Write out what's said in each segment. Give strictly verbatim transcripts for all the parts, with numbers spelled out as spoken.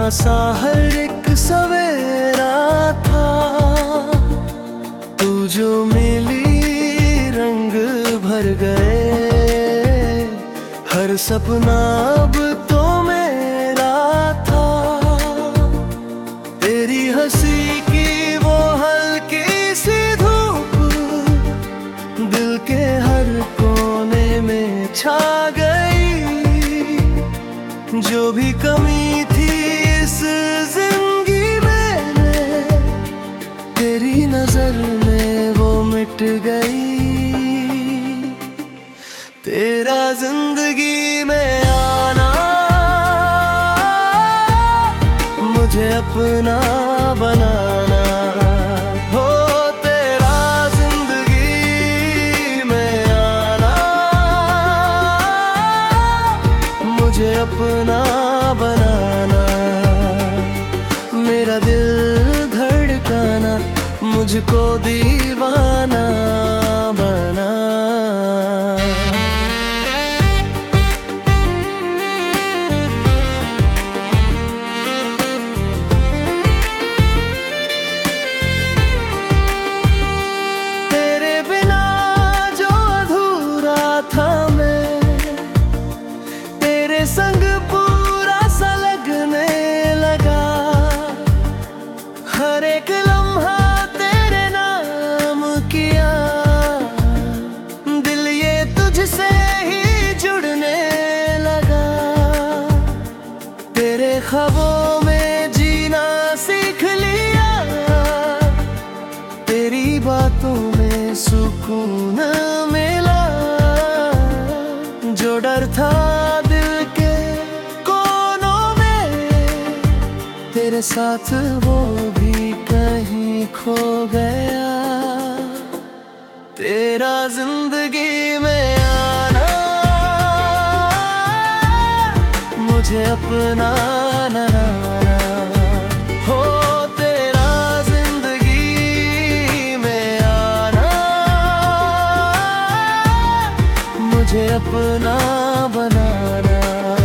सा हर एक सवेरा था। तू जो मिली रंग भर गए, हर सपना अब तो मेरा था। तेरी हंसी की वो हल्की सी धूप दिल के हर कोने में छा गई। जो भी कमी थी इस जिंदगी में, तेरी नजर में वो मिट गई। तेरा जिंदगी में आना मुझे अपना बनाना हो। तेरा जिंदगी में आना मुझे अपना बनाना। मेरा दिल धड़काना मुझको दीवाना बना। तेरे बिना जो अधूरा था मैं, तेरे संग पूरा सा लगने लगा। हर एक लम्हा तेरे नाम किया, दिल ये तुझसे ही जुड़ने लगा। तेरे ख्वाबों में जीना सीख लिया, तेरी बातों में सुकून मिला। जो डर था दिल के कोनों में, तेरे साथ वो भी कहीं खो गया। तेरा जिंदगी में आना मुझे अपना बनाना हो। तेरा जिंदगी में आना मुझे अपना बनाना।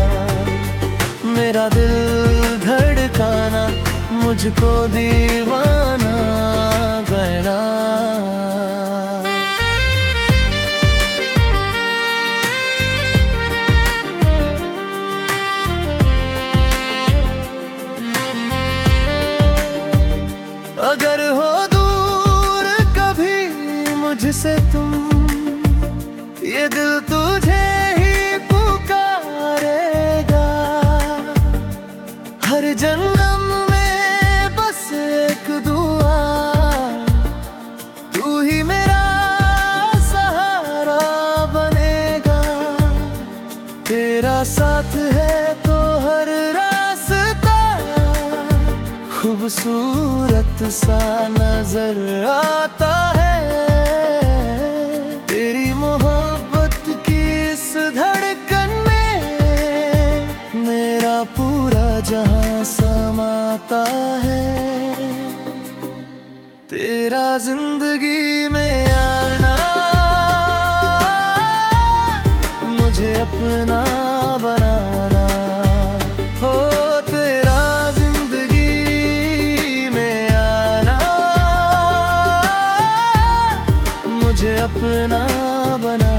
मेरा दिल धड़काना मुझको दीवाना बना। अगर हो दूर कभी मुझसे तुम, ये दिल तुझे ही पुकारेगा। हर जन्म में बस एक दुआ, तू ही मेरा सहारा बनेगा। तेरा साथ है तो हर रास्ता खूबसूरत सा नजर आता है। तेरी मोहब्बत की इस धड़कन में मेरा पूरा जहां समाता है। तेरा जिंदगी में आना मुझे अपना बनाना हो। तेरा जिंदगी में आना मुझे अपना बना।